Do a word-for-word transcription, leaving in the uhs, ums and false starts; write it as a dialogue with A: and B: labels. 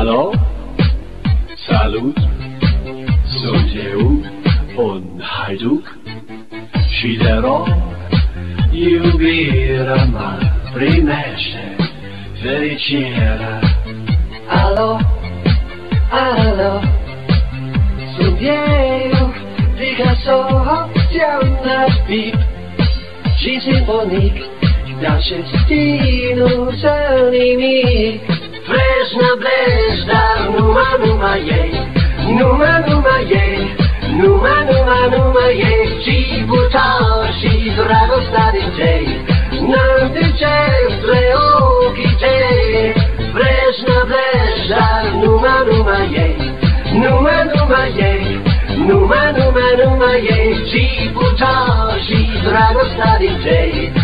A: Hallå, salut, sunt eu, un haiduc și de rog, iubirea mă primește fericirea.
B: Alo, alo, sunt eu, Picasso, ți-au năspit și simfonic, dar și stilul să nimic. Vreșnă blești, dar numai, numai ei, numai, numai ei, numai, numai, numai ei, și putar și dragostea din cei, n-am de ce spre ochii tăi. Vreșnă blești, dar numai, numai ei, numai, numai ei, numai, numai, numai ei, și putar și dragostea din cei.